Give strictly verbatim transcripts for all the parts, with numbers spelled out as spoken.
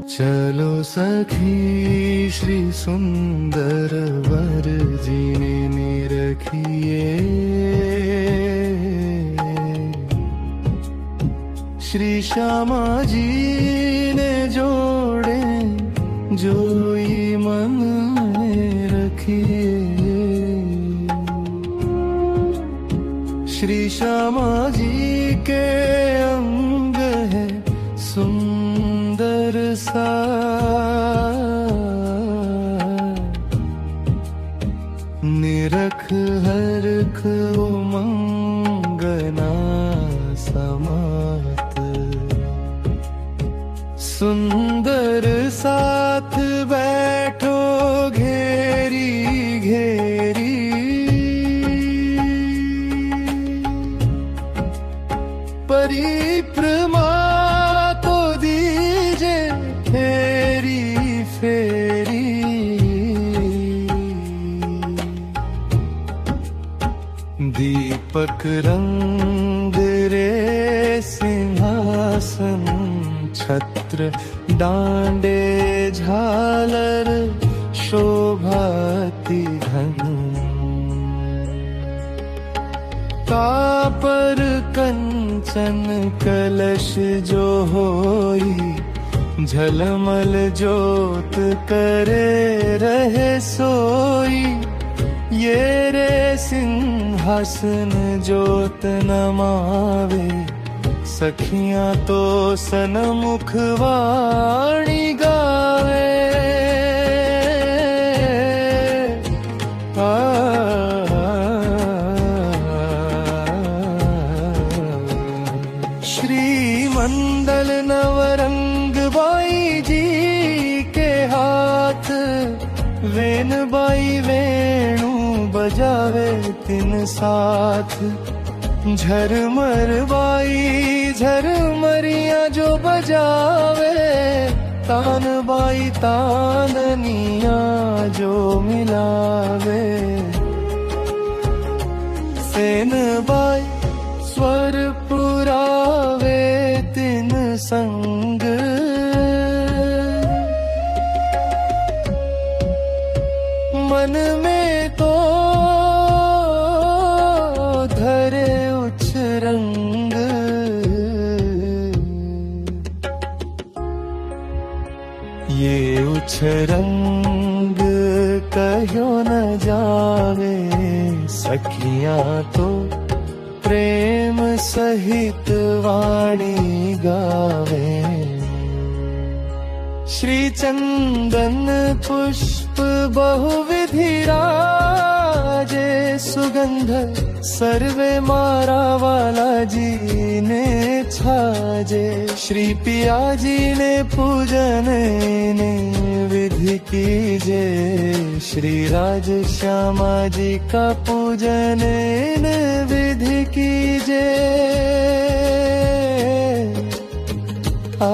चलो सखी श्री सुंदर वर जी ने निरखिए, श्री श्यामा जी ने जोड़े जोई मन में रखिए। श्री श्यामा जी के अंग है सुंदर सा, निरख हरख उमंगना समात, सुंदर साथ बैठो घेरी घेरी, परिक्रमा तो दीजे फेरी फेरी, दीपक रंग रे सिंहासन, छत्र डांडे झालर शोभाति घन, कापर कंचन कलश जो होई, झलमल जोत करे रहे सोई, ये रे सिंहासन जोत नमावे, सखियां तो सनमुख वाणी गावे। आ, श्री मंडल नवरंग बाई जी के हाथ, वेन बाई वेणु बजावे तिन साथ, झरमर बाई झरमरिया जो बजावे, तान बाई ताननिया जो मिलावे, सेन बाई स्वर पुरावे तिन संग, मन में तो धरे उच्च रंग, ये उच्च रंग कहो न जावे, सखियां तो प्रेम सहित वाणी गावे। श्री चंदन पुष्प बहुविधि राजे, सुगंध सर्वे मारा वाला जी ने छाजे, श्री पिया जी ने पूजन ने विधि कीजे, श्री राज श्यामा जी का पूजन ने विधि कीजे। आ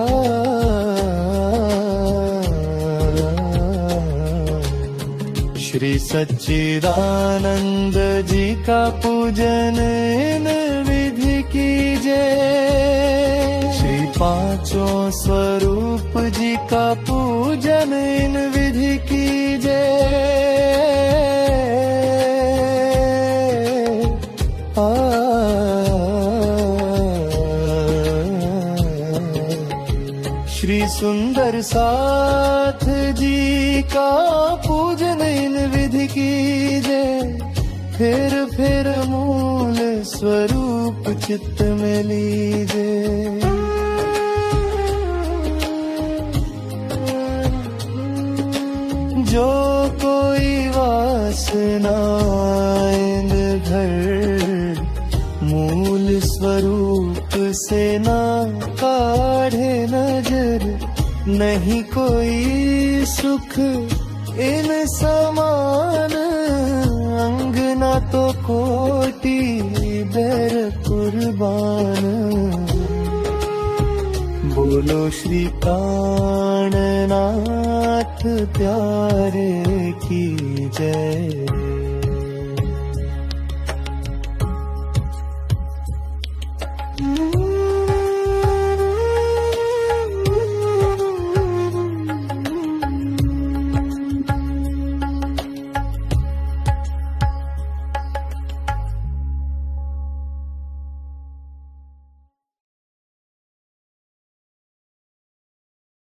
श्री सच्चिदानंद जी का पूजन इन विधि कीजे, श्री पांचों स्वरूप जी का पूजन इन विधि कीजे। आ श्री सुंदर साथ जी का पूजन इन विधि कीजे, फिर फिर मूल स्वरूप चित्त में लीजे। जो कोई वासना घर, मूल स्वरूप से ना काढ़े नजर, नहीं कोई सुख इन समान, अंगना तो कोटि बैर कुर्बान। बोलो श्री प्राणनाथ प्यारे की जय।